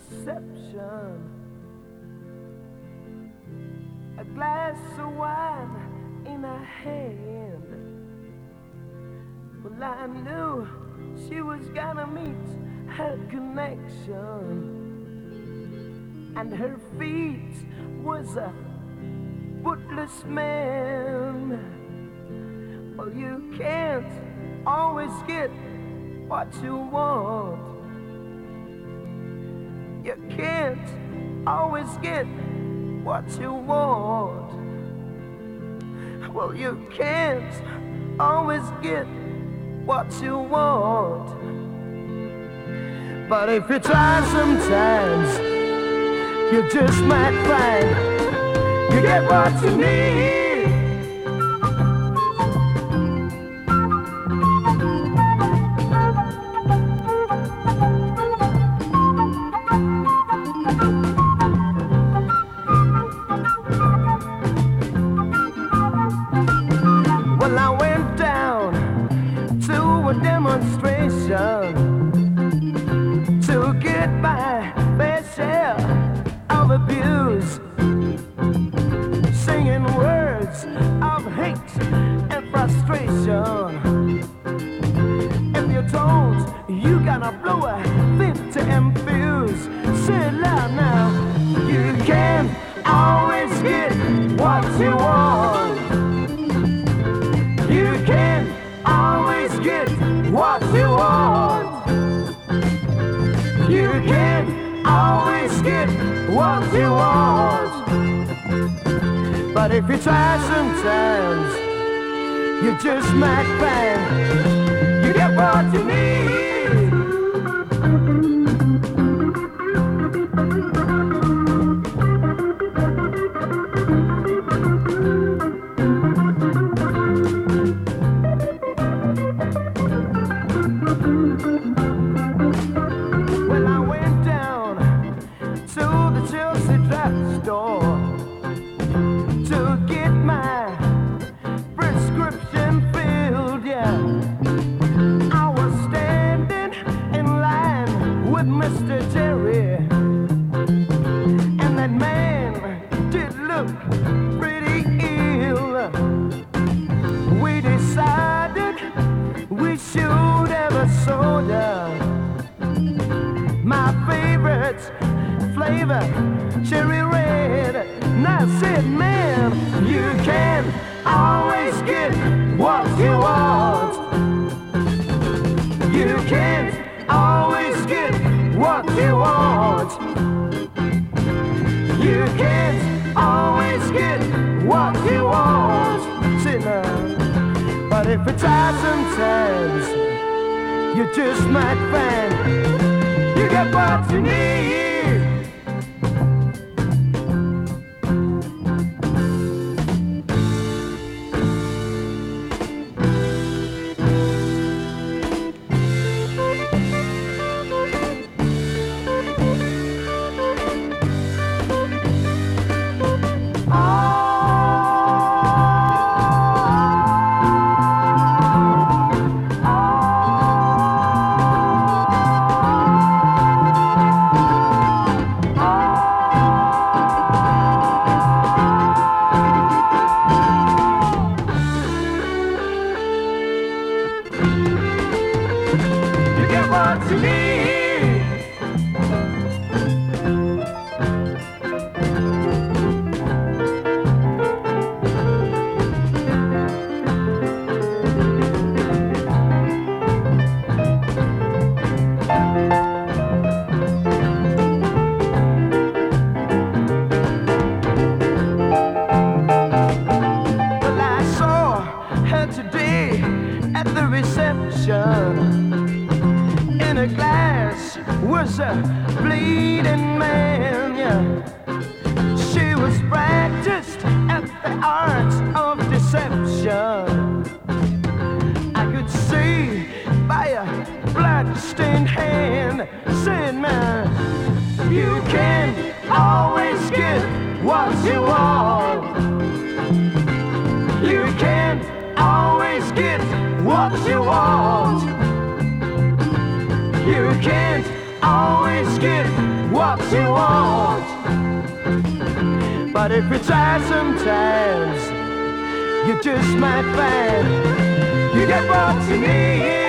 reception. A glass of wine in her hand. Well, I knew she was gonna meet her connection. And her feet was a footless man. Well, you can't always get what you want. You can't always get what you want. Well, you can't always get what you want. But if you try sometimes, you just might find you get what you need. Well, I went down to a demonstration to get my fair share of abuse, singing words of hate and frustration. If you don't, you gotta blow a 50 and fuse. Say it loud now. You can't always get what you want. You can't always get what you want. You can't always get what you want. But if you try sometimes, you just might find you get what you need. Well, I went down to the Chelsea drugstore to get my prescription filled, yeah. I was standing in line with Mr. Jerry, and that man did look pretty ill. We decided we should have a soda. My favorite flavor, cherry red. And I said, man, you can't always get what you want. You can't always get what you want. You can't always get what you want. See now, but if you try sometimes, you just might find you get what you need. What you need. Well, I saw her today at the reception. In a glass was a bleeding man, yeah. She was practiced at the art of deception. I could see by a blood-stained hand saying, man, you can't always get what you want. You can't always get what you want. You can't always get what But if you try sometimes, you just might find you get what you need.